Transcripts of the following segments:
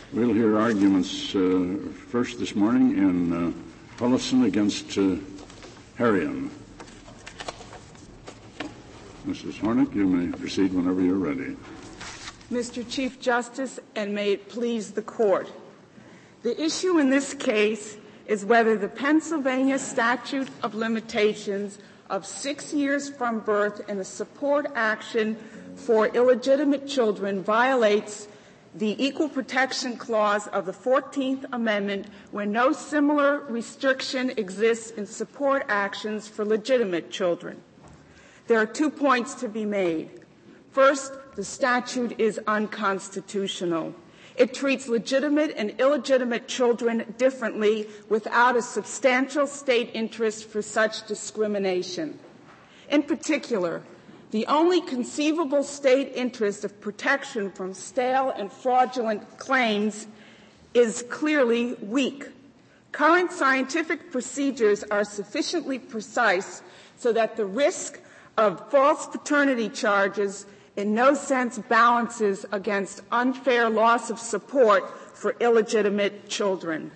We'll hear arguments first this morning in Hullison against Herion. Mrs. Hornick, you may proceed whenever you're ready. Mr. Chief Justice, and may it please the Court. The issue in this case is whether the Pennsylvania statute of limitations of 6 years from birth in a support action for illegitimate children violates the Equal Protection Clause of the 14th Amendment when no similar restriction exists in support actions for legitimate children. There are 2 points to be made. First, the statute is unconstitutional. It treats legitimate and illegitimate children differently without a substantial state interest for such discrimination. In particular, the only conceivable state interest of protection from stale and fraudulent claims is clearly weak. Current scientific procedures are sufficiently precise so that the risk of false paternity charges in no sense balances against unfair loss of support for illegitimate children.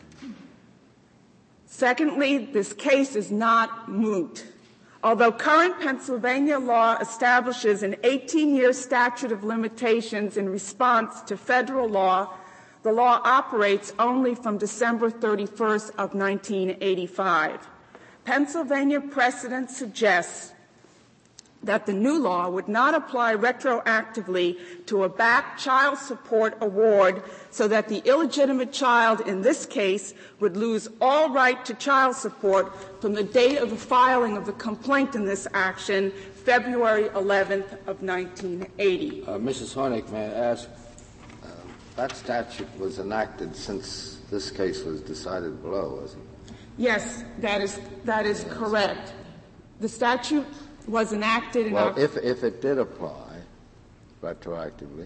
Secondly, this case is not moot. Although current Pennsylvania law establishes an 18-year statute of limitations in response to federal law, the law operates only from December 31st of 1985. Pennsylvania precedent suggests that the new law would not apply retroactively to a back child support award so that the illegitimate child in this case would lose all right to child support from the date of the filing of the complaint in this action, February 11th of 1980. Mrs. Hornick, may I ask, that statute was enacted since this case was decided below, wasn't it? Yes, that is correct. The statute was enacted Well, if it did apply retroactively,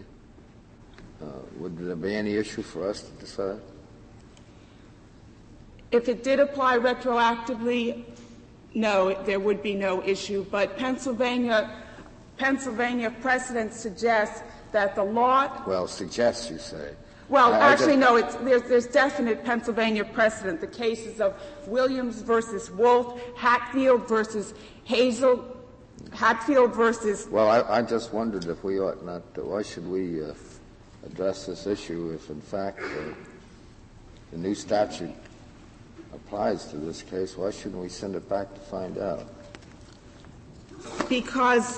would there be any issue for us to decide? If it did apply retroactively, no, there would be no issue. But Pennsylvania precedent suggests that the law. Well, suggests, you say. Well, no. There's definite Pennsylvania precedent. The cases of Williams versus Wolf, Hatfield versus Hazel. Hatfield versus. Well, I just wondered if we ought not. Why should we address this issue if, in fact, the new statute applies to this case? Why shouldn't we send it back to find out? Because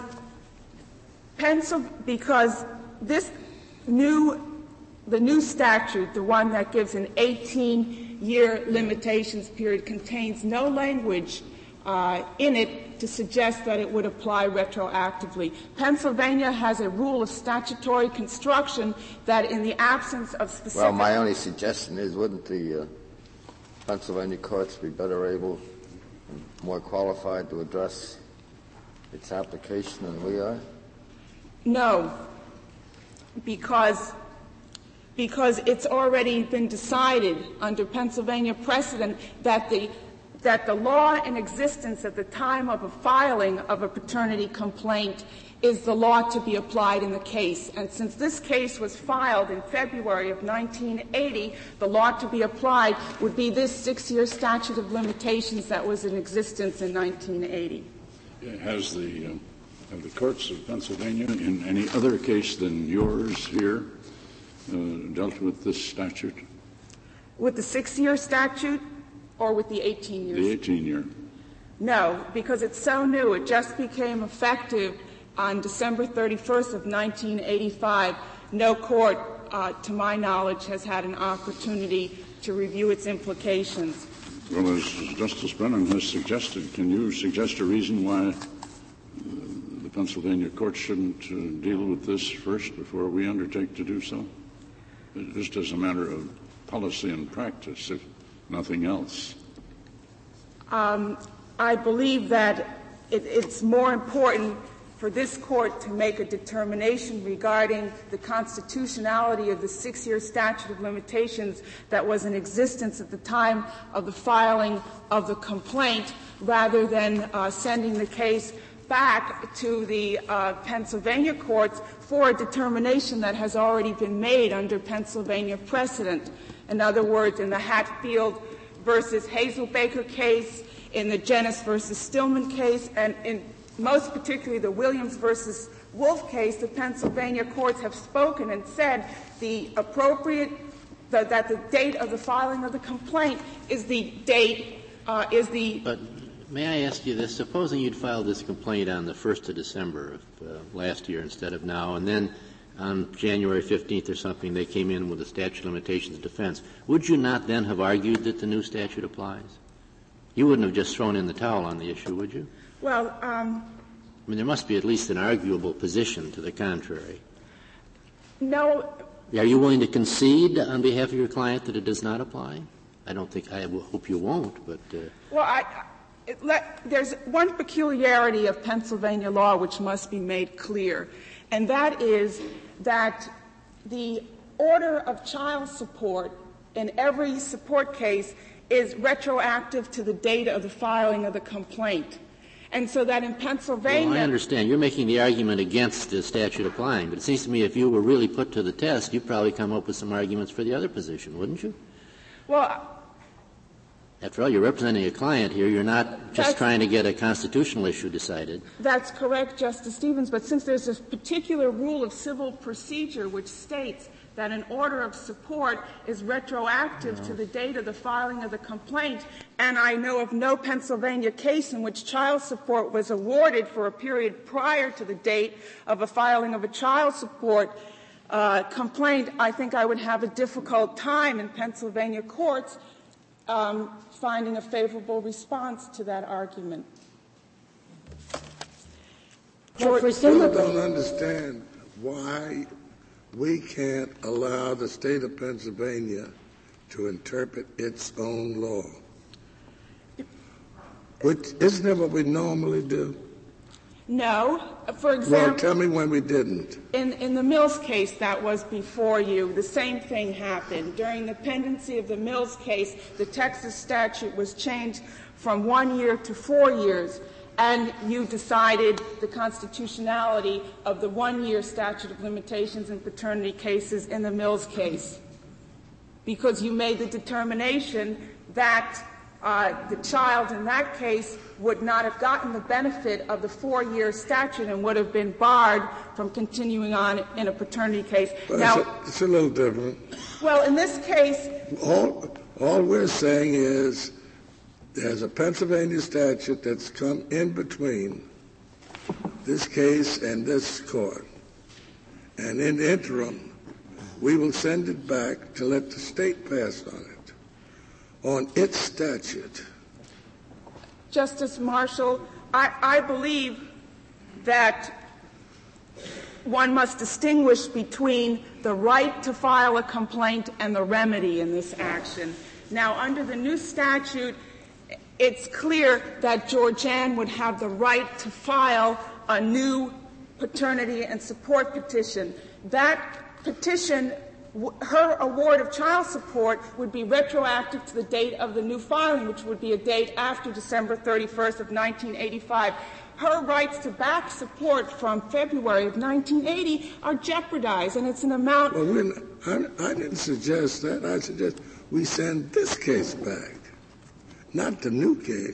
the new statute, the one that gives an 18-year limitations period, contains no language in it to suggest that it would apply retroactively. Pennsylvania has a rule of statutory construction that in the absence of specific. Well, my only suggestion is, wouldn't the Pennsylvania courts be better able and more qualified to address its application than we are? No, because it's already been decided under Pennsylvania precedent that the law in existence at the time of a filing of a paternity complaint is the law to be applied in the case. And since this case was filed in February of 1980, the law to be applied would be this 6-year statute of limitations that was in existence in 1980. Have the courts of Pennsylvania, in any other case than yours here, dealt with this statute? With the 6-year statute? Or with the 18 years? The 18-year. No, because it's so new. It just became effective on December 31st of 1985. No court, to my knowledge, has had an opportunity to review its implications. Well, as Justice Brennan has suggested, can you suggest a reason why the Pennsylvania courts shouldn't deal with this first before we undertake to do so? Just as a matter of policy and practice, if nothing else. I believe that it's more important for this court to make a determination regarding the constitutionality of the 6-year statute of limitations that was in existence at the time of the filing of the complaint, rather than sending the case back to the Pennsylvania courts for a determination that has already been made under Pennsylvania precedent. In other words, in the Hatfield versus Hazelbaker case, in the Jennis versus Stillman case, and in most particularly the Williams versus Wolf case, the Pennsylvania courts have spoken and said that the date of the filing of the complaint is the date, But may I ask you this? Supposing you'd filed this complaint on the 1st of December of last year instead of now, and then on January 15th or something they came in with a statute of limitations defense, would you not then have argued that the new statute applies? You wouldn't have just thrown in the towel on the issue, would you? Well, I mean, there must be at least an arguable position to the contrary. No. Are you willing to concede on behalf of your client that it does not apply? I hope you won't, but. Well, there's one peculiarity of Pennsylvania law which must be made clear, and that is that the order of child support in every support case is retroactive to the date of the filing of the complaint. And so that in Pennsylvania... Well, I understand. You're making the argument against the statute applying, but it seems to me if you were really put to the test, you'd probably come up with some arguments for the other position, wouldn't you? Well... After all, you're representing a client here. You're not just trying to get a constitutional issue decided. That's correct, Justice Stevens, but since there's a particular rule of civil procedure which states that an order of support is retroactive to the date of the filing of the complaint, and I know of no Pennsylvania case in which child support was awarded for a period prior to the date of a filing of a child support complaint, I think I would have a difficult time in Pennsylvania courts finding a favorable response to that argument. I still don't understand why we can't allow the state of Pennsylvania to interpret its own law. Isn't that what we normally do? No. For example... Well, tell me when we didn't. In the Mills case that was before you, the same thing happened. During the pendency of the Mills case, the Texas statute was changed from 1 year to 4 years, and you decided the constitutionality of the 1-year statute of limitations in paternity cases in the Mills case, because you made the determination that the child in that case would not have gotten the benefit of the 4-year statute and would have been barred from continuing on in a paternity case. But now, it's a little different. Well, in this case... All we're saying is there's a Pennsylvania statute that's come in between this case and this court. And in the interim, we will send it back to let the state pass on its statute. Justice Marshall, I believe that one must distinguish between the right to file a complaint and the remedy in this action. Now, under the new statute, it's clear that Georgianne would have the right to file a new paternity and support petition. That petition, her award of child support would be retroactive to the date of the new filing, which would be a date after December 31st of 1985. Her rights to back support from February of 1980 are jeopardized, and it's an amount... Well, I didn't suggest that. I suggest we send this case back, not the new case.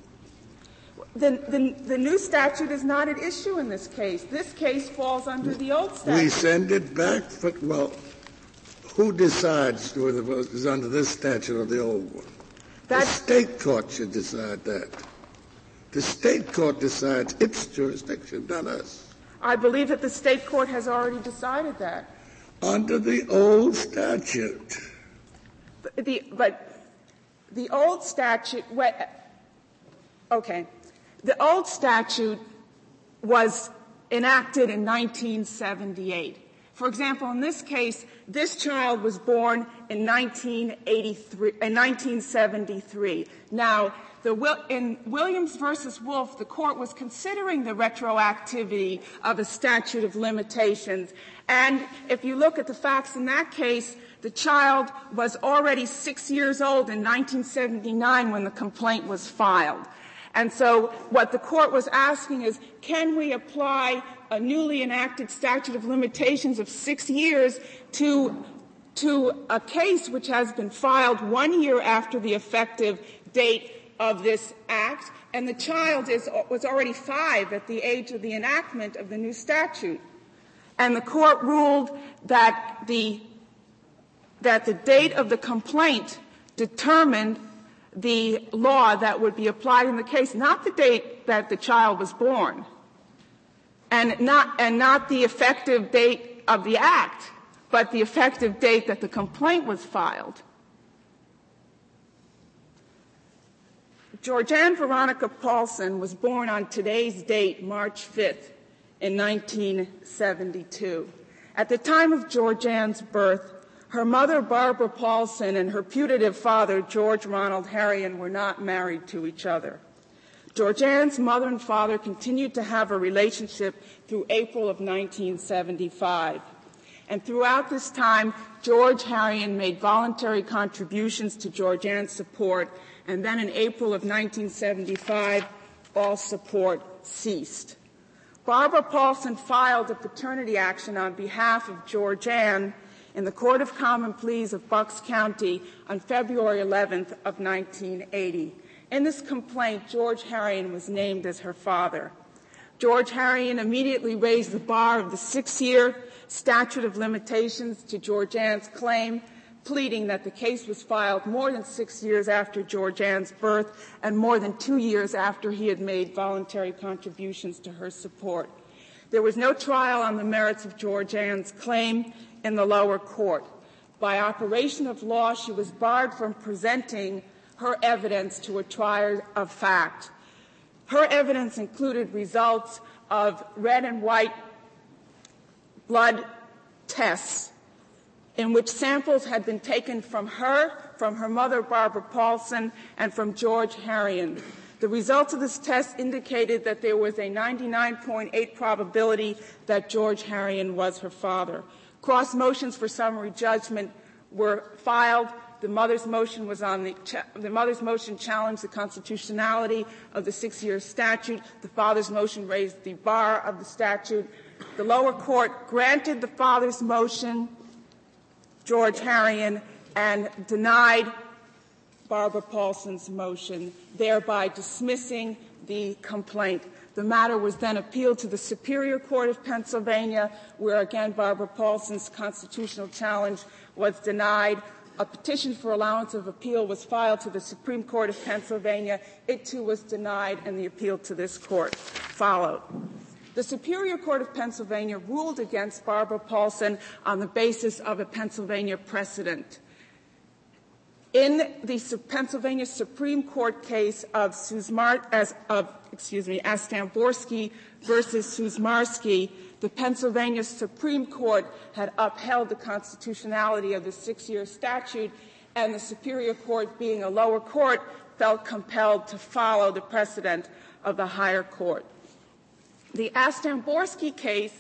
The new statute is not at issue in this case. This case falls under the old statute. We send it back for, well, who decides whether it is under this statute or the old one? The state court should decide that. The state court decides its jurisdiction, not us. I believe that the state court has already decided that. Under the old statute. But the old statute, okay. The old statute was enacted in 1978. For example, in this case, this child was born in 1973. Now, in Williams versus Wolf, the court was considering the retroactivity of a statute of limitations. And if you look at the facts in that case, the child was already 6 years old in 1979 when the complaint was filed. And so what the court was asking is, can we apply a newly enacted statute of limitations of 6 years to a case which has been filed 1 year after the effective date of this act, and the child was already 5 at the age of the enactment of the new statute. And the court ruled that the date of the complaint determined the law that would be applied in the case, not the date that the child was born, and not the effective date of the act, but the effective date that the complaint was filed. Georgianne Veronica Paulson was born on today's date, March 5th, in 1972. At the time of Georgianne's birth, her mother, Barbara Paulson, and her putative father, George Ronald Harrion, were not married to each other. Georgianne's mother and father continued to have a relationship through April of 1975. And throughout this time, George Harrion made voluntary contributions to Georgianne's support, and then in April of 1975, all support ceased. Barbara Paulson filed a paternity action on behalf of Georgianne in the Court of Common Pleas of Bucks County on February 11th of 1980. In this complaint, George Harrion was named as her father. George Harrion immediately raised the bar of the 6-year statute of limitations to Georgianne's claim, pleading that the case was filed more than 6 years after Georgianne's birth and more than 2 years after he had made voluntary contributions to her support. There was no trial on the merits of Georgianne's claim in the lower court. By operation of law, she was barred from presenting her evidence to a trier of fact. Her evidence included results of red and white blood tests in which samples had been taken from her mother, Barbara Paulson, and from George Harrion. The results of this test indicated that there was a 99.8 probability that George Harrion was her father. Cross motions for summary judgment were filed. The mother's motion challenged the constitutionality of the 6-year statute. The father's motion raised the bar of the statute. The lower court granted the father's motion, George Harrion, and denied Barbara Paulson's motion, thereby dismissing the complaint. The matter was then appealed to the Superior Court of Pennsylvania, where again Barbara Paulson's constitutional challenge was denied. A petition for allowance of appeal was filed to the Supreme Court of Pennsylvania. It too was denied, and the appeal to this court followed. The Superior Court of Pennsylvania ruled against Barbara Paulson on the basis of a Pennsylvania precedent. In the Pennsylvania Supreme Court case of Astamborski versus Susmarsky, the Pennsylvania Supreme Court had upheld the constitutionality of the 6-year statute, and the Superior Court, being a lower court, felt compelled to follow the precedent of the higher court. The Astamborski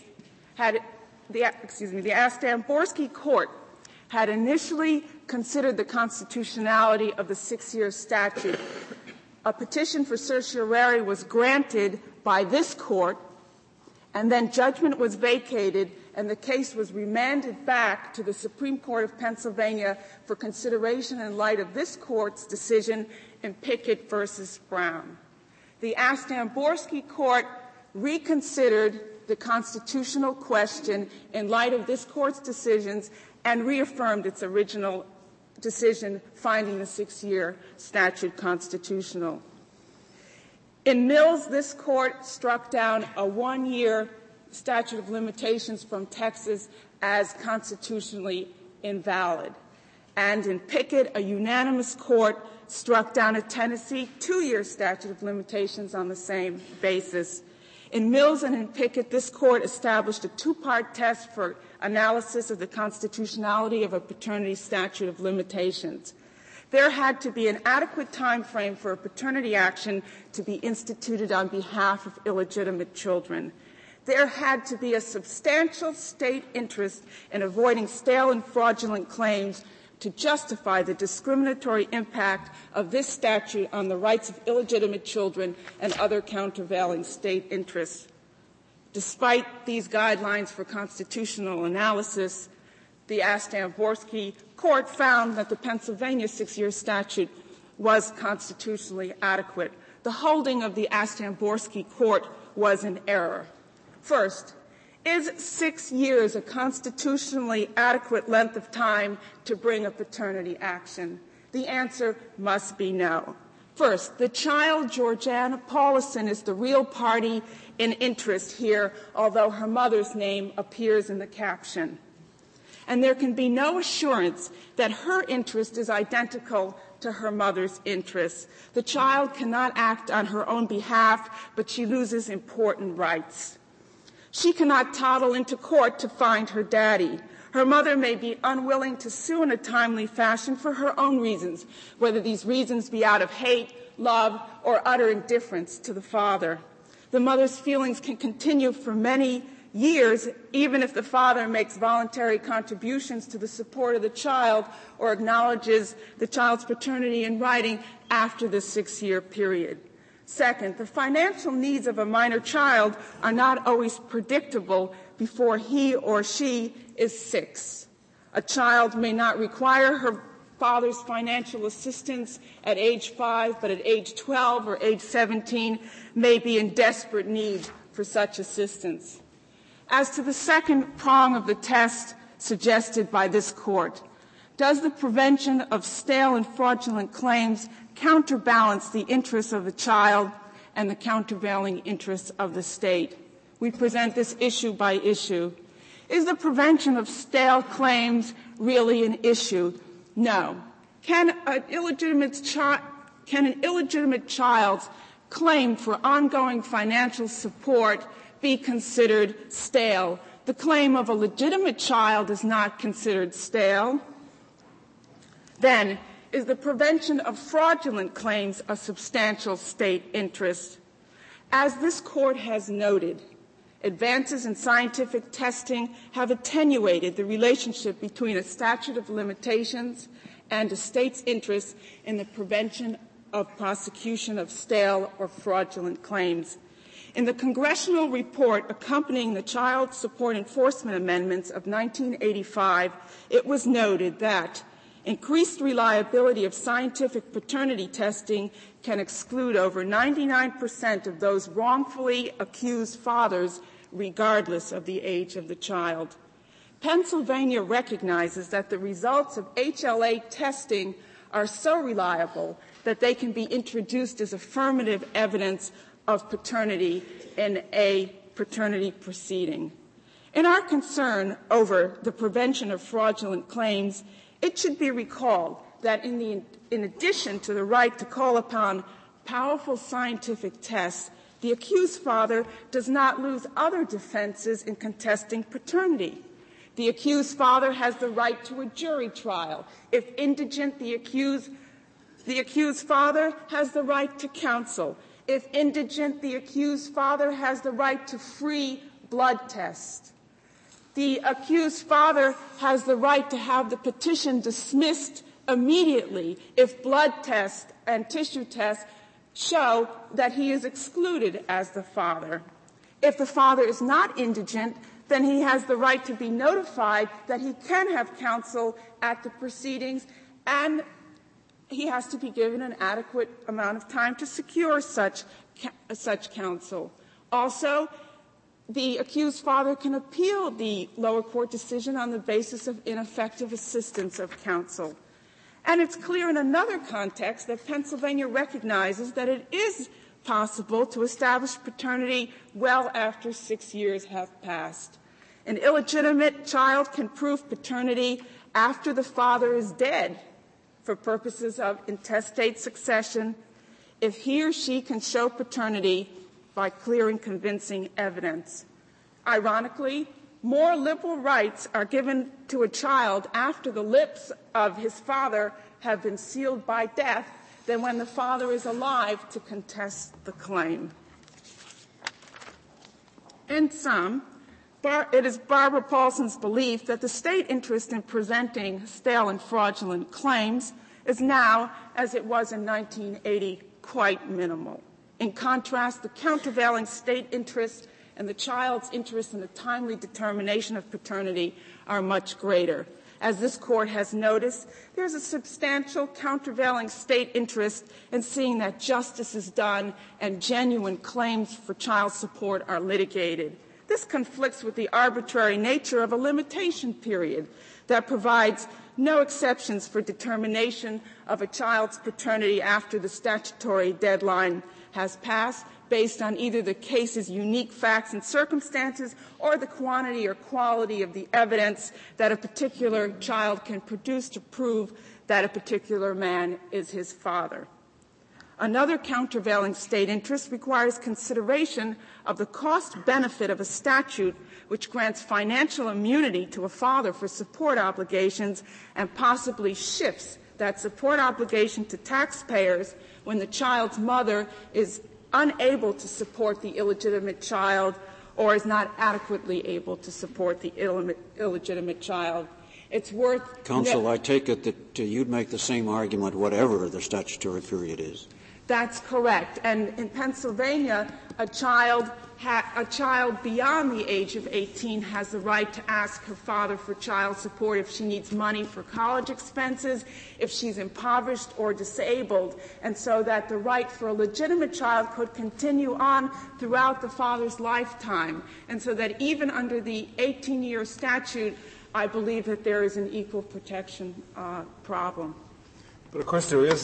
court had initially considered the constitutionality of the 6-year statute. A petition for certiorari was granted by this court, and then judgment was vacated, and the case was remanded back to the Supreme Court of Pennsylvania for consideration in light of this court's decision in Pickett versus Brown. The Astamborski court reconsidered the constitutional question in light of this court's decisions and reaffirmed its original decision finding the 6-year statute constitutional. In Mills, this court struck down a 1-year statute of limitations from Texas as constitutionally invalid. And in Pickett, a unanimous court struck down a Tennessee 2-year statute of limitations on the same basis. In Mills and in Pickett, this court established a 2-part test for analysis of the constitutionality of a paternity statute of limitations. There had to be an adequate time frame for a paternity action to be instituted on behalf of illegitimate children. There had to be a substantial state interest in avoiding stale and fraudulent claims to justify the discriminatory impact of this statute on the rights of illegitimate children and other countervailing state interests. Despite these guidelines for constitutional analysis, the Astamborsky Court found that the Pennsylvania 6-year statute was constitutionally adequate. The holding of the Astamborsky Court was in error. First, is 6 years a constitutionally adequate length of time to bring a paternity action? The answer must be no. First, the child, Georgiana Paulison, is the real party in interest here, although her mother's name appears in the caption. And there can be no assurance that her interest is identical to her mother's interests. The child cannot act on her own behalf, but she loses important rights. She cannot toddle into court to find her daddy. Her mother may be unwilling to sue in a timely fashion for her own reasons, whether these reasons be out of hate, love, or utter indifference to the father. The mother's feelings can continue for many years, even if the father makes voluntary contributions to the support of the child or acknowledges the child's paternity in writing after the 6-year period. Second, the financial needs of a minor child are not always predictable before he or she is 6. A child may not require her father's financial assistance at age 5, but at age 12 or age 17 may be in desperate need for such assistance. As to the second prong of the test suggested by this Court, does the prevention of stale and fraudulent claims counterbalance the interests of the child and the countervailing interests of the state? We present this issue by issue. Is the prevention of stale claims really an issue? No. Can an illegitimate child's claim for ongoing financial support be considered stale? The claim of a legitimate child is not considered stale. Then, is the prevention of fraudulent claims a substantial state interest? As this Court has noted, advances in scientific testing have attenuated the relationship between a statute of limitations and a state's interest in the prevention of prosecution of stale or fraudulent claims. In the congressional report accompanying the Child Support Enforcement Amendments of 1985, it was noted that increased reliability of scientific paternity testing can exclude over 99% of those wrongfully accused fathers, regardless of the age of the child. Pennsylvania recognizes that the results of HLA testing are so reliable that they can be introduced as affirmative evidence of paternity in a paternity proceeding. In our concern over the prevention of fraudulent claims, it should be recalled that in addition to the right to call upon powerful scientific tests, the accused father does not lose other defenses in contesting paternity. The accused father has the right to a jury trial. If indigent, the accused father has the right to counsel. If indigent, the accused father has the right to free blood tests. The accused father has the right to have the petition dismissed immediately if blood tests and tissue tests show that he is excluded as the father. If the father is not indigent, then he has the right to be notified that he can have counsel at the proceedings, and he has to be given an adequate amount of time to secure such counsel. Also, the accused father can appeal the lower court decision on the basis of ineffective assistance of counsel. And it's clear in another context that Pennsylvania recognizes that it is possible to establish paternity well after 6 years have passed. An illegitimate child can prove paternity after the father is dead for purposes of intestate succession if he or she can show paternity by clear and convincing evidence. Ironically, more liberal rights are given to a child after the lips of his father have been sealed by death than when the father is alive to contest the claim. In sum, It is Barbara Paulson's belief that the state interest in presenting stale and fraudulent claims is now, as it was in 1980, quite minimal. In contrast, the countervailing state interest and the child's interest in the timely determination of paternity are much greater. As this Court has noticed, there's a substantial countervailing state interest in seeing that justice is done and genuine claims for child support are litigated. This conflicts with the arbitrary nature of a limitation period that provides no exceptions for determination of a child's paternity after the statutory deadline has passed, based on either the case's unique facts and circumstances or the quantity or quality of the evidence that a particular child can produce to prove that a particular man is his father. Another countervailing state interest requires consideration of the cost-benefit of a statute which grants financial immunity to a father for support obligations and possibly shifts that support obligation to taxpayers when the child's mother is unable to support the illegitimate child or is not adequately able to support the illegitimate child. It's worth... Counsel, I take it that you'd make the same argument whatever the statutory period is. That's correct. And in Pennsylvania, a child beyond the age of 18 has the right to ask her father for child support if she needs money for college expenses, if she's impoverished or disabled, and so that the right for a legitimate child could continue on throughout the father's lifetime. And so that even under the 18-year statute, I believe that there is an equal protection problem. But of course there is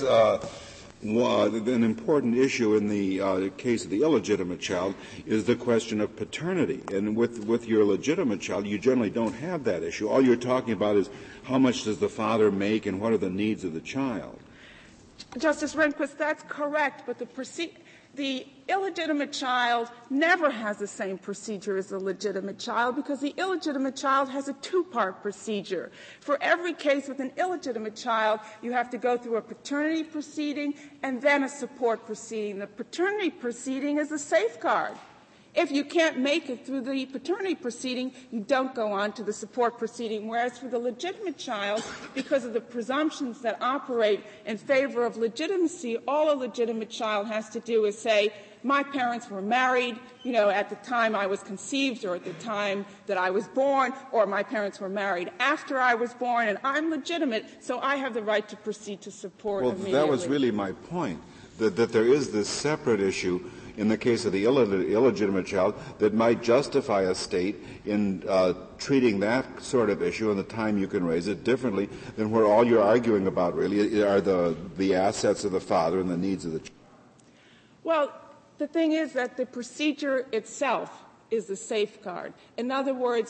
an important issue in the case of the illegitimate child is the question of paternity. And with your legitimate child, you generally don't have that issue. All you're talking about is how much does the father make and what are the needs of the child. Justice Rehnquist, that's correct, but the illegitimate child never has the same procedure as the legitimate child because the illegitimate child has a two-part procedure. For every case with an illegitimate child, you have to go through a paternity proceeding and then a support proceeding. The paternity proceeding is a safeguard. If you can't make it through the paternity proceeding, you don't go on to the support proceeding. Whereas for the legitimate child, because of the presumptions that operate in favor of legitimacy, all a legitimate child has to do is say, my parents were married, at the time I was conceived or at the time that I was born, or my parents were married after I was born, and I'm legitimate, so I have the right to proceed to support immediately. Well, that was really my point, that there is this separate issue in the case of the illegitimate child that might justify a state in treating that sort of issue and the time you can raise it differently than where all you're arguing about really are the assets of the father and the needs of the child. Well, the thing is that the procedure itself is the safeguard. In other words,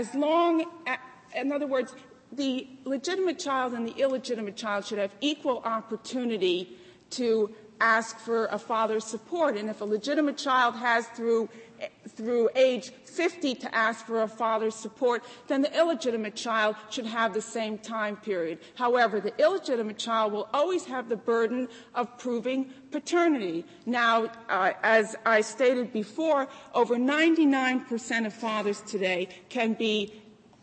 the legitimate child and the illegitimate child should have equal opportunity to ask for a father's support. And if a legitimate child has through age 50 to ask for a father's support, then the illegitimate child should have the same time period. However, the illegitimate child will always have the burden of proving paternity. Now, as I stated before, over 99% of fathers today can be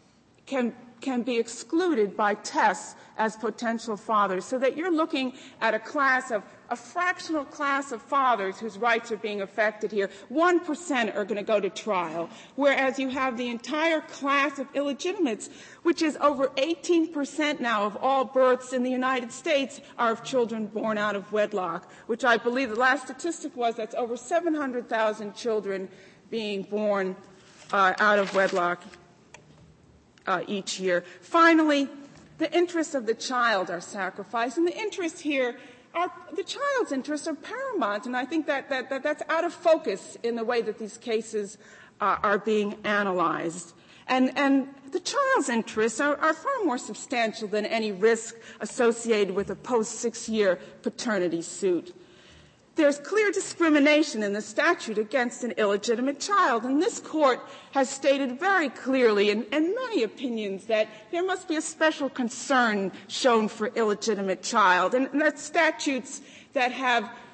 excluded by tests as potential fathers, so that you're looking at a fractional class of fathers whose rights are being affected here. 1% are going to go to trial, whereas you have the entire class of illegitimates, which is over 18% now of all births in the United States are of children born out of wedlock, which I believe the last statistic was that's over 700,000 children being born out of wedlock each year. Finally, the interests of the child are sacrificed, and the child's interests are paramount, and I think that's out of focus in the way that these cases are being analyzed. And the child's interests are far more substantial than any risk associated with a post-6-year paternity suit. There's clear discrimination in the statute against an illegitimate child, and this Court has stated very clearly in many opinions that there must be a special concern shown for illegitimate child, and that statutes that have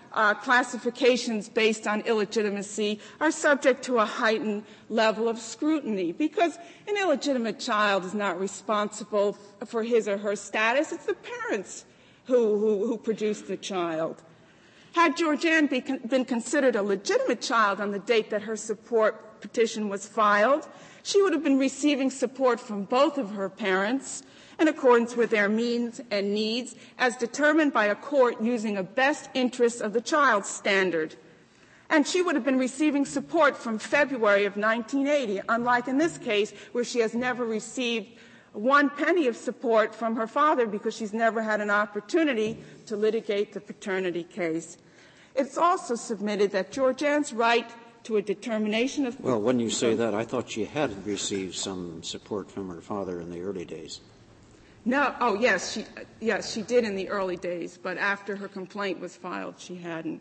classifications based on illegitimacy are subject to a heightened level of scrutiny because an illegitimate child is not responsible for his or her status. It's the parents who produced the child. Had Georgianne been considered a legitimate child on the date that her support petition was filed, she would have been receiving support from both of her parents in accordance with their means and needs as determined by a court using a best interest of the child standard. And she would have been receiving support from February of 1980, unlike in this case where she has never received 1 penny of support from her father because she's never had an opportunity to litigate the paternity case. It's also submitted that Georgianne's right to a determination of... Well, when you say that, I thought she had received some support from her father in the early days. No. Oh, yes, she did in the early days, but after her complaint was filed, she hadn't.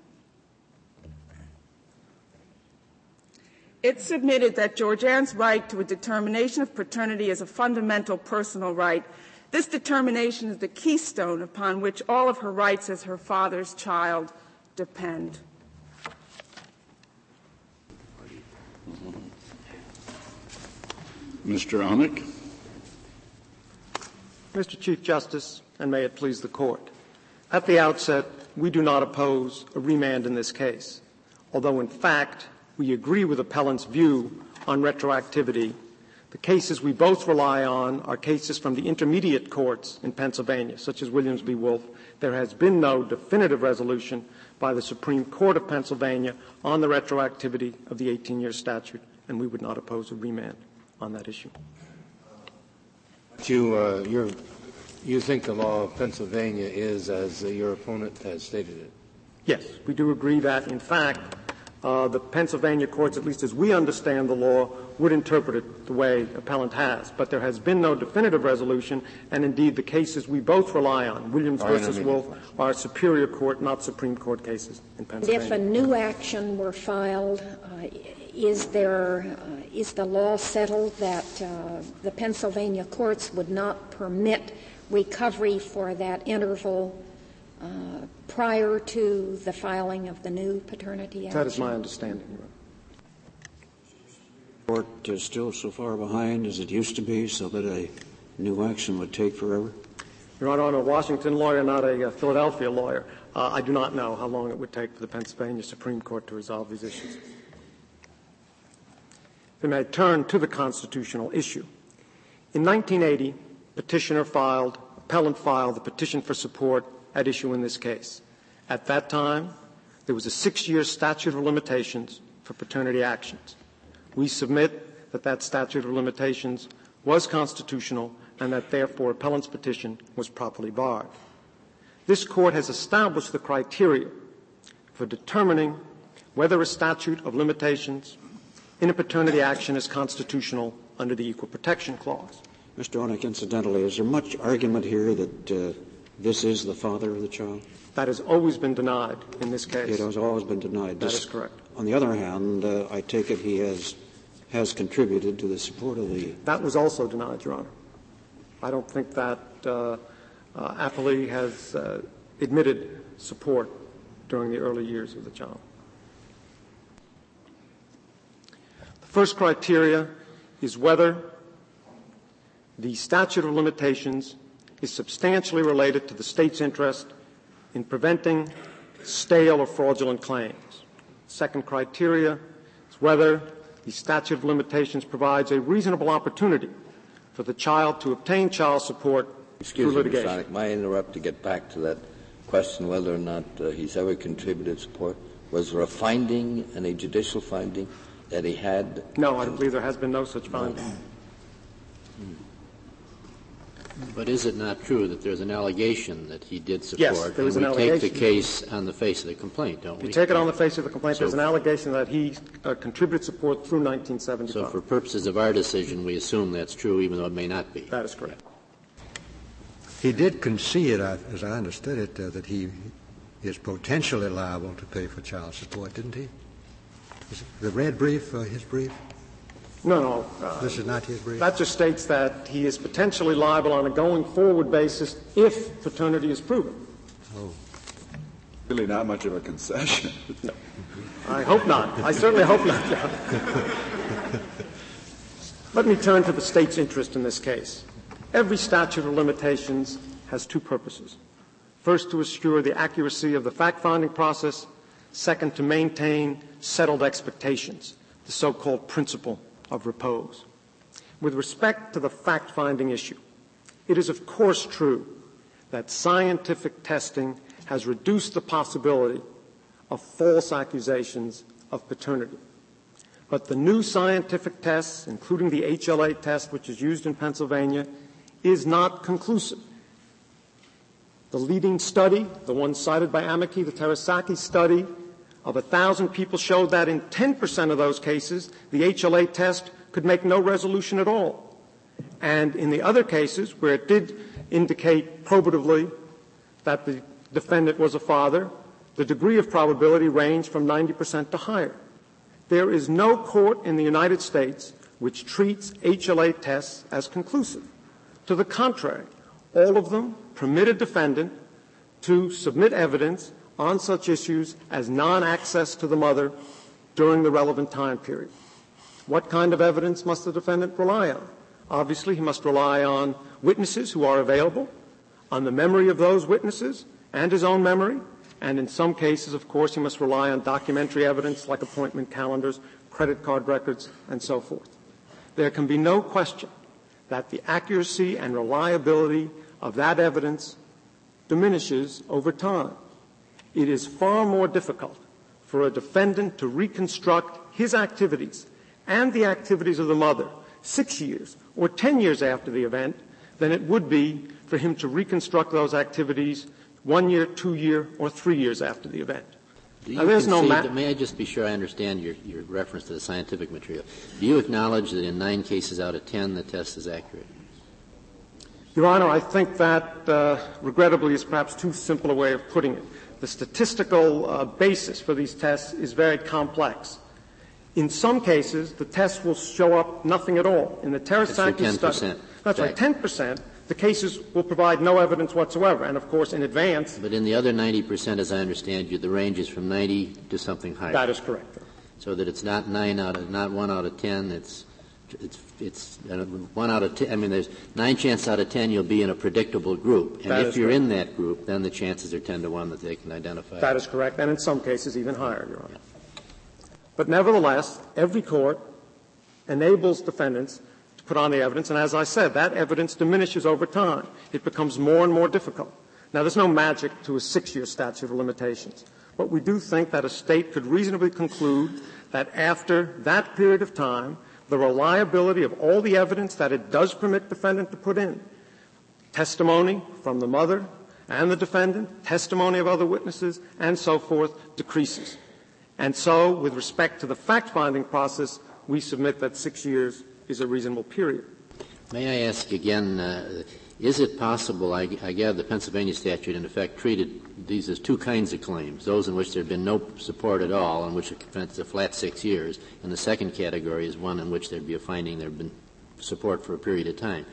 It's submitted that Georgianne's right to a determination of paternity is a fundamental personal right. This determination is the keystone upon which all of her rights as her father's child depend. Mr. Amick. Mr. Chief Justice, and may it please the Court, at the outset, we do not oppose a remand in this case, although in fact we agree with appellant's view on retroactivity. The cases we both rely on are cases from the intermediate courts in Pennsylvania, such as Williams v. Wolf. There has been no definitive resolution by the Supreme Court of Pennsylvania on the retroactivity of the 18-year statute, and we would not oppose a remand on that issue. You think the law of Pennsylvania is as your opponent has stated it? Yes, we do agree that, in fact, the Pennsylvania courts, at least as we understand the law, would interpret it the way appellant has. But there has been no definitive resolution, and indeed the cases we both rely on, Williams v. Wolf, are Superior Court, not Supreme Court cases in Pennsylvania. If a new action were filed, is the law settled that the Pennsylvania courts would not permit recovery for that interval prior to the filing of the new paternity action? That is my understanding. The court is still so far behind as it used to be so that a new action would take forever? Your Honor, I'm a Washington lawyer, not a Philadelphia lawyer. I do not know how long it would take for the Pennsylvania Supreme Court to resolve these issues. If we may turn to the constitutional issue. In 1980, appellant filed the petition for support at issue in this case. At that time, there was a 6-year statute of limitations for paternity actions. We submit that that statute of limitations was constitutional and that, therefore, appellant's petition was properly barred. This Court has established the criteria for determining whether a statute of limitations in a paternity action is constitutional under the Equal Protection Clause. Mr. Onick, incidentally, is there much argument here that this is the father of the child? That has always been denied in this case. It has always been denied. That is correct. On the other hand, I take it he has contributed to the support of the... That was also denied, Your Honor. I don't think that appellee has admitted support during the early years of the child. The first criteria is whether the statute of limitations is substantially related to the state's interest in preventing stale or fraudulent claims. Second criteria is whether the statute of limitations provides a reasonable opportunity for the child to obtain child support through litigation. Excuse me, Mr. Sonic, may I interrupt to get back to that question whether or not he's ever contributed support? Was there a finding, any judicial finding, that he had? No, I believe there has been no such finding. But is it not true that there's an allegation that he did support? Yes, there is an allegation. We take the case on the face of the complaint, don't we? If you take it on the face of the complaint, there's an allegation that he contributed support through 1975. So for purposes of our decision, we assume that's true, even though it may not be. That is correct. He did concede, as I understood it, that he is potentially liable to pay for child support, didn't he? Is the red brief his brief? No. This is not his brief? That just states that he is potentially liable on a going-forward basis if paternity is proven. Oh. Really not much of a concession. No. I hope not. I certainly hope not, John. Let me turn to the state's interest in this case. Every statute of limitations has two purposes. First, to assure the accuracy of the fact-finding process. Second, to maintain settled expectations, the so-called principle of repose. With respect to the fact-finding issue, it is of course true that scientific testing has reduced the possibility of false accusations of paternity. But the new scientific tests, including the HLA test, which is used in Pennsylvania, is not conclusive. The leading study, the one cited by Amici, the Terasaki study, of 1,000 people showed that in 10% of those cases, the HLA test could make no resolution at all. And in the other cases, where it did indicate probatively that the defendant was a father, the degree of probability ranged from 90% to higher. There is no court in the United States which treats HLA tests as conclusive. To the contrary, all of them permit a defendant to submit evidence on such issues as non-access to the mother during the relevant time period. What kind of evidence must the defendant rely on? Obviously, he must rely on witnesses who are available, on the memory of those witnesses and his own memory, and in some cases, of course, he must rely on documentary evidence like appointment calendars, credit card records, and so forth. There can be no question that the accuracy and reliability of that evidence diminishes over time. It is far more difficult for a defendant to reconstruct his activities and the activities of the mother 6 years or 10 years after the event than it would be for him to reconstruct those activities 1 year, 2 years, or 3 years after the event. Now, there's no may I just be sure I understand your reference to the scientific material. Do you acknowledge that in 9 cases out of 10 the test is accurate? Your Honor, I think that, regrettably, is perhaps too simple a way of putting it. The statistical basis for these tests is very complex. In some cases, the test will show up nothing at all. In the Terasaki study, that's right, 10%, the cases will provide no evidence whatsoever. And, of course, in advance. But in the other 90%, as I understand you, the range is from 90 to something higher. That is correct. So that it's not 1 out of 10, it's 1 out of 10. I mean, there's 9 chances out of 10 you'll be in a predictable group. And if you're in that group, then the chances are 10 to 1 that they can identify. That is correct. And in some cases, even higher, Your Honor. But nevertheless, every court enables defendants to put on the evidence. And as I said, that evidence diminishes over time. It becomes more and more difficult. Now, there's no magic to a 6-year statute of limitations. But we do think that a state could reasonably conclude that after that period of time, the reliability of all the evidence that it does permit defendant to put in, testimony from the mother and the defendant, testimony of other witnesses, and so forth, decreases. And so, with respect to the fact-finding process, we submit that 6 years is a reasonable period. May I ask again, is it possible, I gather the Pennsylvania statute in effect treated these as 2 kinds of claims, those in which there had been no support at all, on which it's a flat 6 years, and the second category is one in which there'd be a finding there had been support for a period of time.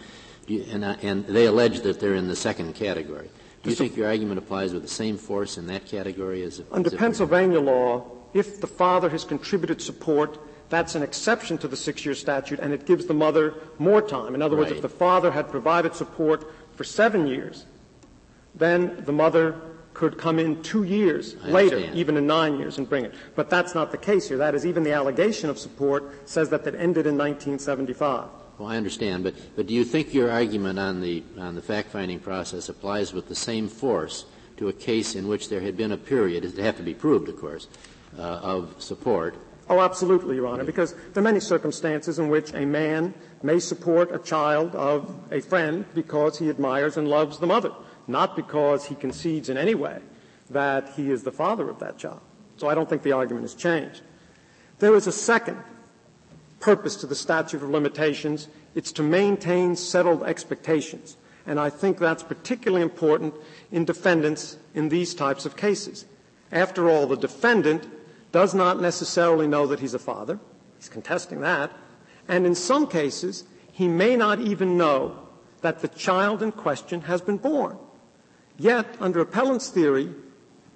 And they allege that they're in the second category. Do you think your argument applies with the same force in that category as under Pennsylvania law, if the father has contributed support, that's an exception to the 6-year statute, and it gives the mother more time. In other words, if the father had provided support for 7 years, then the mother could come in 2 years later, even in 9 years, and bring it. But that's not the case here. That is, even the allegation of support says that it ended in 1975. Well, I understand, but do you think your argument on the fact-finding process applies with the same force to a case in which there had been a period, it have to be proved, of course, of support? Oh, absolutely, Your Honor, because there are many circumstances in which a man may support a child of a friend because he admires and loves the mother, not because he concedes in any way that he is the father of that child. So I don't think the argument has changed. There is a second purpose to the statute of limitations. It's to maintain settled expectations. And I think that's particularly important in defendants in these types of cases. After all, the defendant does not necessarily know that he's a father. He's contesting that. And in some cases, he may not even know that the child in question has been born. Yet, under appellant's theory,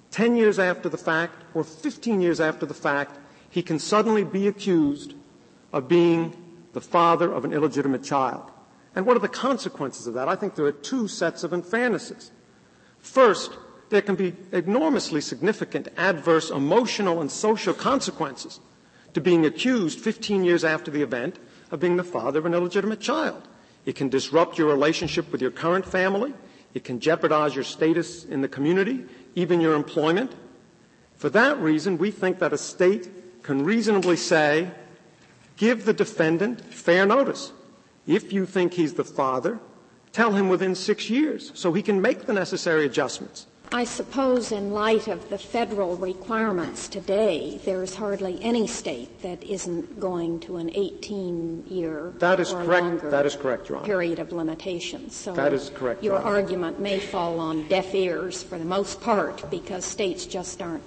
10 years after the fact or 15 years after the fact, he can suddenly be accused of being the father of an illegitimate child. And what are the consequences of that? I think there are two sets of unfairnesses. First, there can be enormously significant adverse emotional and social consequences to being accused 15 years after the event of being the father of an illegitimate child. It can disrupt your relationship with your current family. It can jeopardize your status in the community, even your employment. For that reason, we think that a state can reasonably say, give the defendant fair notice. If you think he's the father, tell him within 6 years so he can make the necessary adjustments. I suppose in light of the federal requirements today, there's hardly any state that isn't going to an 18-year or longer That is correct, Your Honor. period of limitations. So that is correct, your Your Honor. argument may fall on deaf ears for the most part because states just aren't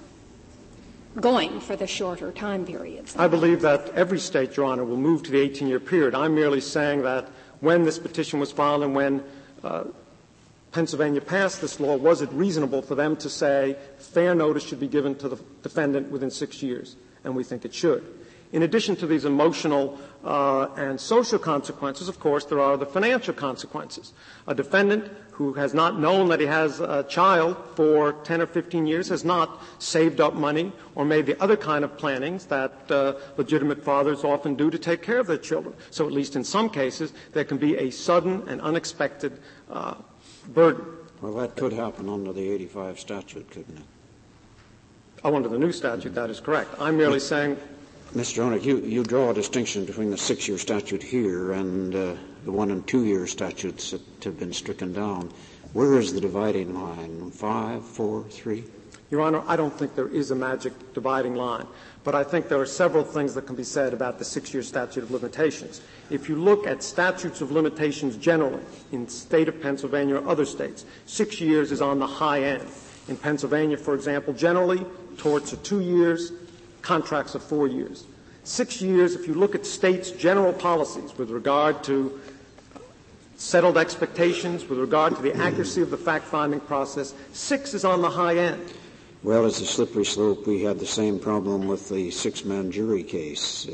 going for the shorter time periods. I believe that every state, Your Honor, will move to the 18-year period. I'm merely saying that when this petition was filed and when Pennsylvania passed this law, was it reasonable for them to say fair notice should be given to the defendant within 6 years? And we think it should. In addition to these emotional and social consequences, of course, there are the financial consequences. A defendant who has not known that he has a child for 10 or 15 years has not saved up money or made the other kind of plannings that legitimate fathers often do to take care of their children. So at least in some cases, there can be a sudden and unexpected burden. Well, that could happen under the 85 statute, couldn't it? Oh, under the new statute, that is correct. I'm merely saying... Mr. Honig, you draw a distinction between the 6-year statute here and the 1- and 2-year statutes that have been stricken down. Where is the dividing line? 5, 4, 3? Your Honor, I don't think there is a magic dividing line. But I think there are several things that can be said about the 6-year statute of limitations. If you look at statutes of limitations generally in the state of Pennsylvania or other states, 6 years is on the high end. In Pennsylvania, for example, generally, torts are 2 years, contracts are 4 years. 6 years, if you look at states' general policies with regard to settled expectations, with regard to the accuracy of the fact-finding process, 6 is on the high end. Well, it's a slippery slope. We had the same problem with the 6-man jury case,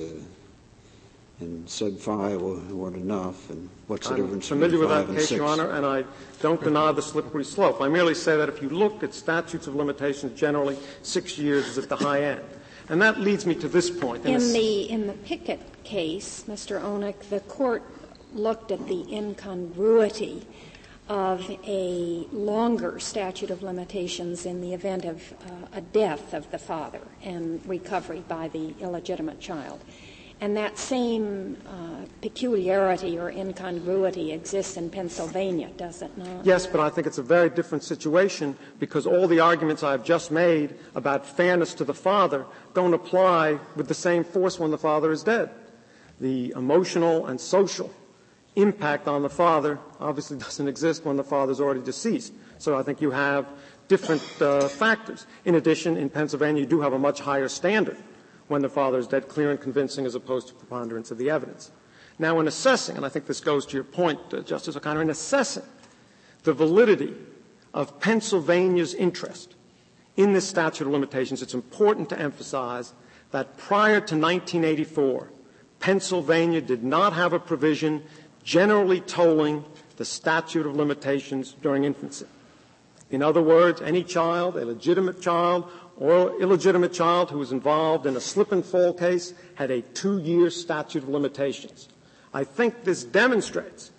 and said 5 weren't enough. And what's the difference between 5 and 6? I'm familiar with that case, Your Honor, and I don't deny the slippery slope. I merely say that if you look at statutes of limitations generally, 6 years is at the high end. And that leads me to this point. In the Pickett case, Mr. Onek, the court looked at the incongruity of a longer statute of limitations in the event of a death of the father and recovery by the illegitimate child. And that same peculiarity or incongruity exists in Pennsylvania, does it not? Yes, but I think it's a very different situation because all the arguments I've just made about fairness to the father don't apply with the same force when the father is dead. The emotional and social impact on the father obviously doesn't exist when the father is already deceased. So I think you have different factors. In addition, in Pennsylvania, you do have a much higher standard when the father is dead, clear and convincing, as opposed to preponderance of the evidence. Now, in assessing, and I think this goes to your point, Justice O'Connor, in assessing the validity of Pennsylvania's interest in this statute of limitations, it's important to emphasize that prior to 1984, Pennsylvania did not have a provision generally tolling the statute of limitations during infancy. In other words, any child, a legitimate child or illegitimate child who was involved in a slip-and-fall case had a 2-year statute of limitations. I think this demonstrates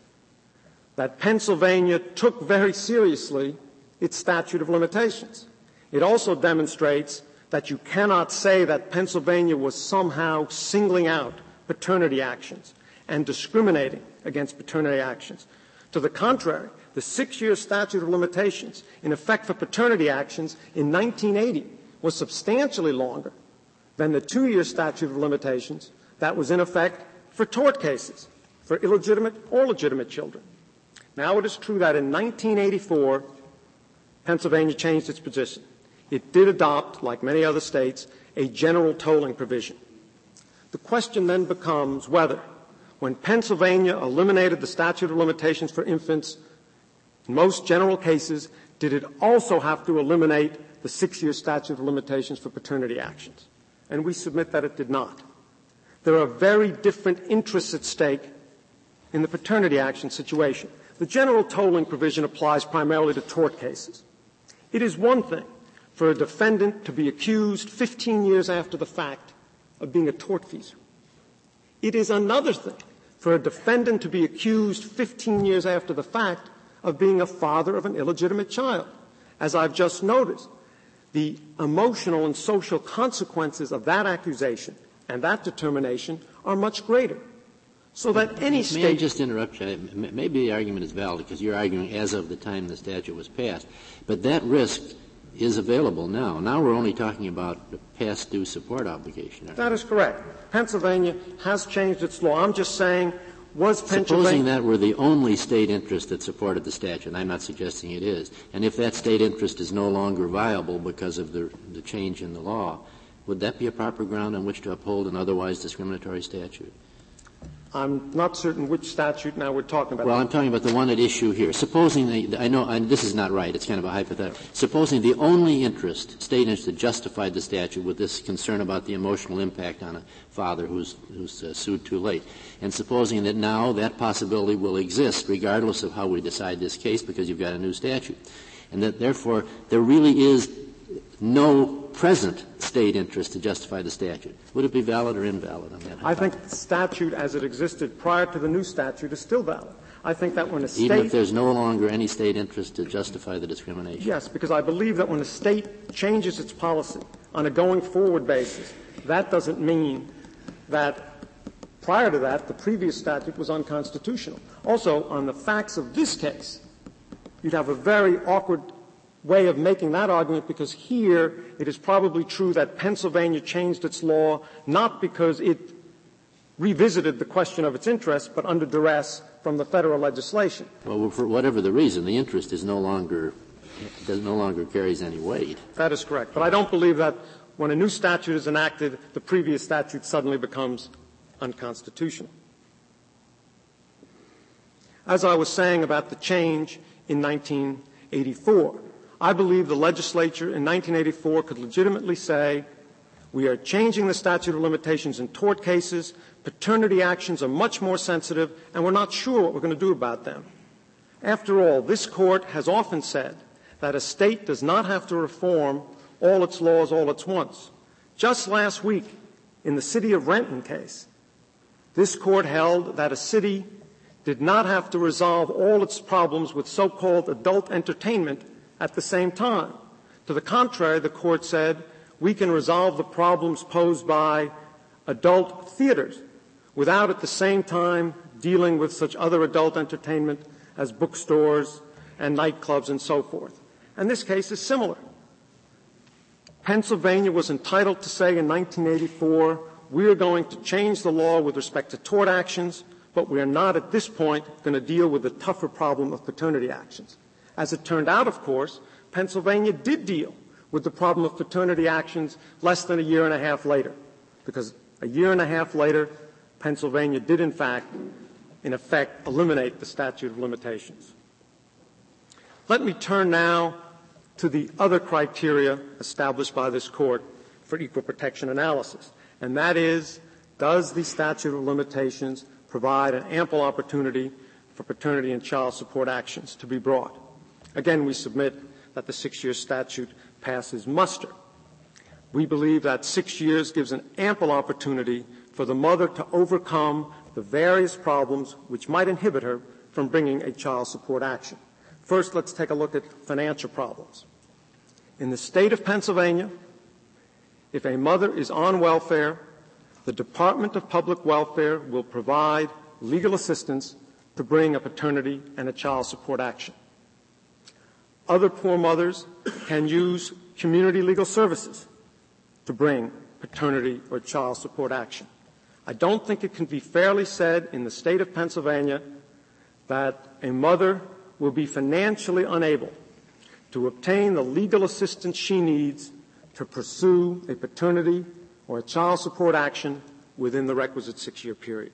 that Pennsylvania took very seriously its statute of limitations. It also demonstrates that you cannot say that Pennsylvania was somehow singling out paternity actions and discriminating against paternity actions. To the contrary, the 6-year statute of limitations in effect for paternity actions in 1980 was substantially longer than the 2-year statute of limitations that was in effect for tort cases, for illegitimate or legitimate children. Now, it is true that in 1984, Pennsylvania changed its position. It did adopt, like many other states, a general tolling provision. The question then becomes whether, when Pennsylvania eliminated the statute of limitations for infants, in most general cases, did it also have to eliminate the 6-year statute of limitations for paternity actions. And we submit that it did not. There are very different interests at stake in the paternity action situation. The general tolling provision applies primarily to tort cases. It is one thing for a defendant to be accused 15 years after the fact of being a tortfeasor. It is another thing for a defendant to be accused 15 years after the fact of being a father of an illegitimate child. As I've just noticed, the emotional and social consequences of that accusation and that determination are much greater. So that any state... May I just interrupt you? Maybe the argument is valid because you're arguing as of the time the statute was passed. But that risk is available now. Now we're only talking about the past due support obligation. That is correct. Pennsylvania has changed its law. I'm just saying, was Pennsylvania... Supposing that were the only state interest that supported the statute, and I'm not suggesting it is, and if that state interest is no longer viable because of the change in the law, would that be a proper ground on which to uphold an otherwise discriminatory statute? I'm not certain which statute now we're talking about. Well, I'm talking about the one at issue here. Supposing I know this is not right. It's kind of a hypothetical. Supposing the only state interest that justified the statute with this concern about the emotional impact on a father who's sued too late, and supposing that now that possibility will exist regardless of how we decide this case because you've got a new statute, and that therefore there really is no present state interest to justify the statute. Would it be valid or invalid on that? I think the statute as it existed prior to the new statute is still valid. I think that when a state... Even if there's no longer any state interest to justify the discrimination? Yes, because I believe that when a state changes its policy on a going forward basis, that doesn't mean that prior to that the previous statute was unconstitutional. Also, on the facts of this case, you'd have a very awkward way of making that argument because here it is probably true that Pennsylvania changed its law not because it revisited the question of its interest, but under duress from the federal legislation. Well, for whatever the reason, the interest is no longer carries any weight. That is correct. But I don't believe that when a new statute is enacted, the previous statute suddenly becomes unconstitutional. As I was saying about the change in 1984, I believe the legislature in 1984 could legitimately say, we are changing the statute of limitations in tort cases, paternity actions are much more sensitive, and we're not sure what we're going to do about them. After all, this Court has often said that a state does not have to reform all its laws all at once. Just last week, in the City of Renton case, this Court held that a city did not have to resolve all its problems with so-called adult entertainment at the same time. To the contrary, the Court said, we can resolve the problems posed by adult theaters without at the same time dealing with such other adult entertainment as bookstores and nightclubs and so forth. And this case is similar. Pennsylvania was entitled to say in 1984, we are going to change the law with respect to tort actions, but we are not at this point going to deal with the tougher problem of paternity actions. As it turned out, of course, Pennsylvania did deal with the problem of paternity actions less than a year and a half later, because a year and a half later, Pennsylvania did, in effect, eliminate the statute of limitations. Let me turn now to the other criteria established by this Court for equal protection analysis, and that is, does the statute of limitations provide an ample opportunity for paternity and child support actions to be brought? Again, we submit that the 6-year statute passes muster. We believe that 6 years gives an ample opportunity for the mother to overcome the various problems which might inhibit her from bringing a child support action. First, let's take a look at financial problems. In the state of Pennsylvania, if a mother is on welfare, the Department of Public Welfare will provide legal assistance to bring a paternity and a child support action. Other poor mothers can use community legal services to bring paternity or child support action. I don't think it can be fairly said in the state of Pennsylvania that a mother will be financially unable to obtain the legal assistance she needs to pursue a paternity or a child support action within the requisite 6-year period.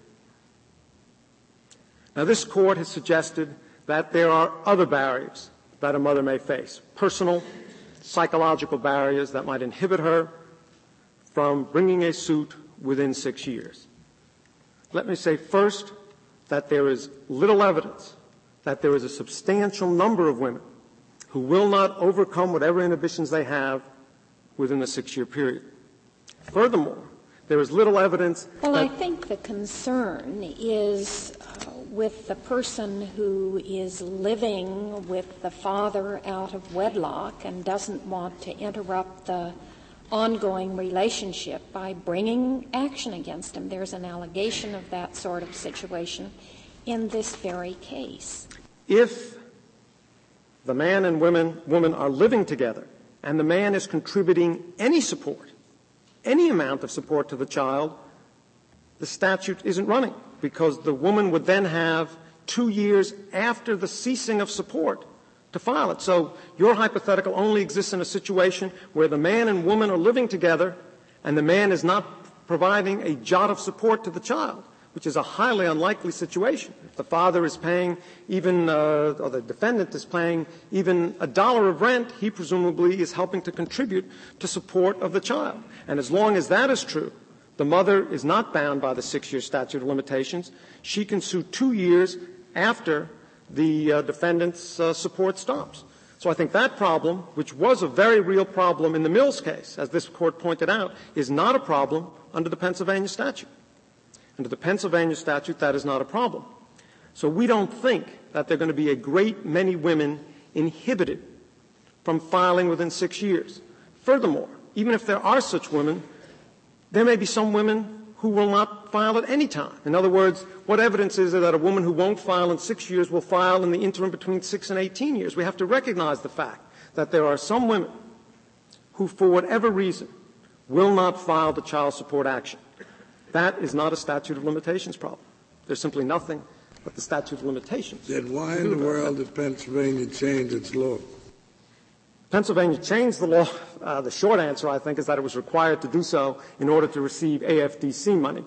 Now, this Court has suggested that there are other barriers that a mother may face, personal, psychological barriers that might inhibit her from bringing a suit within 6 years. Let me say first that there is little evidence that there is a substantial number of women who will not overcome whatever inhibitions they have within the 6-year period. Furthermore, there is little evidence Well, I think the concern is with the person who is living with the father out of wedlock and doesn't want to interrupt the ongoing relationship by bringing action against him. There's an allegation of that sort of situation in this very case. If the man and woman are living together and the man is contributing any support, any amount of support to the child, the statute isn't running because the woman would then have 2 years after the ceasing of support to file it. So your hypothetical only exists in a situation where the man and woman are living together and the man is not providing a jot of support to the child, which is a highly unlikely situation. If the father is paying even, or the defendant is paying even $1 of rent, he presumably is helping to contribute to support of the child. And as long as that is true, the mother is not bound by the 6-year statute of limitations. She can sue 2 years after the defendant's support stops. So I think that problem, which was a very real problem in the Mills case, as this Court pointed out, is not a problem under the Pennsylvania statute. Under the Pennsylvania statute, that is not a problem. So we don't think that there are going to be a great many women inhibited from filing within 6 years. Furthermore, even if there are such women, there may be some women who will not file at any time. In other words, what evidence is there that a woman who won't file in 6 years will file in the interim between 6 and 18 years? We have to recognize the fact that there are some women who, for whatever reason, will not file the child support action. That is not a statute of limitations problem. There's simply nothing but the statute of limitations. Then why in the world did Pennsylvania change its law? Pennsylvania changed the law. The short answer, I think, is that it was required to do so in order to receive AFDC money.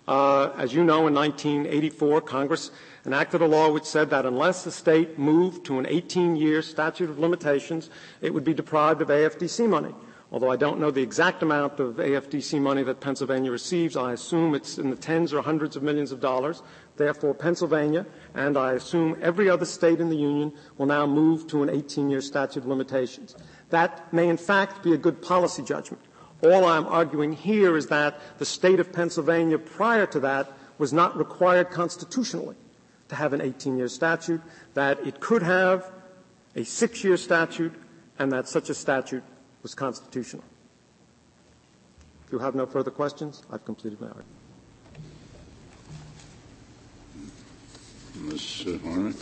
As you know, in 1984, Congress enacted a law which said that unless the state moved to an 18-year statute of limitations, it would be deprived of AFDC money. Although I don't know the exact amount of AFDC money that Pennsylvania receives, I assume it's in the tens or hundreds of millions of dollars. Therefore, Pennsylvania, and I assume every other state in the Union, will now move to an 18-year statute of limitations. That may, in fact, be a good policy judgment. All I'm arguing here is that the state of Pennsylvania prior to that was not required constitutionally to have an 18-year statute, that it could have a 6-year statute, and that such a statute was constitutional. If you have no further questions, I've completed my argument. Ms. Hornet?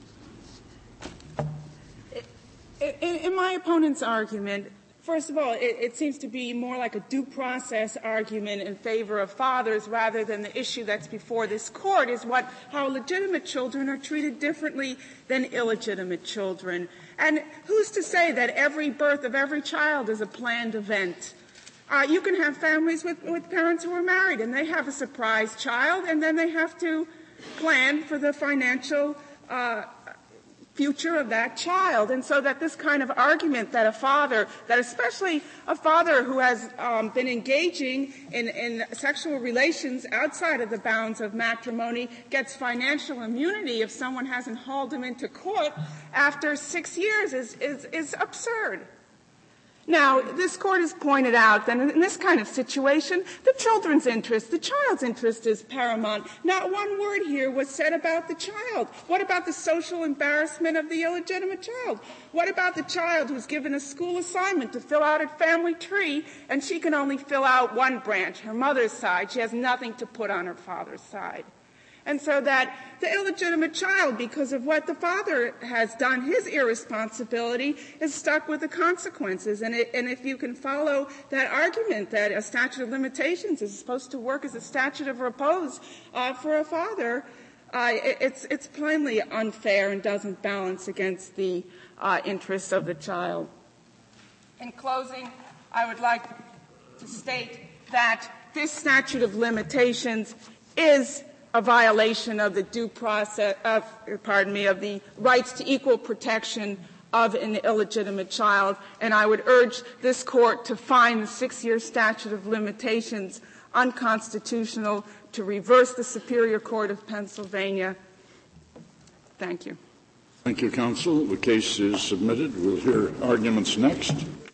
In my opponent's argument, first of all, it seems to be more like a due process argument in favor of fathers rather than the issue that's before this Court is how legitimate children are treated differently than illegitimate children. And who's to say that every birth of every child is a planned event? You can have families with parents who are married and they have a surprise child and then they have to plan for the financial future of that child. And so that this kind of argument that that especially a father who has been engaging in sexual relations outside of the bounds of matrimony gets financial immunity if someone hasn't hauled him into court after 6 years is absurd. Now, this Court has pointed out that in this kind of situation, the children's interest, the child's interest is paramount. Not one word here was said about the child. What about the social embarrassment of the illegitimate child? What about the child who's given a school assignment to fill out a family tree and she can only fill out one branch, her mother's side? She has nothing to put on her father's side. And so that the illegitimate child, because of what the father has done, his irresponsibility, is stuck with the consequences. And if you can follow that argument that a statute of limitations is supposed to work as a statute of repose for a father, it's plainly unfair and doesn't balance against the interests of the child. In closing, I would like to state that this statute of limitations is a violation of the due process of the rights to equal protection of an illegitimate child, and I would urge this Court to find the 6-year statute of limitations unconstitutional, to reverse the Superior Court of Pennsylvania. Thank you. Thank you, counsel. The case is submitted. We'll hear arguments next.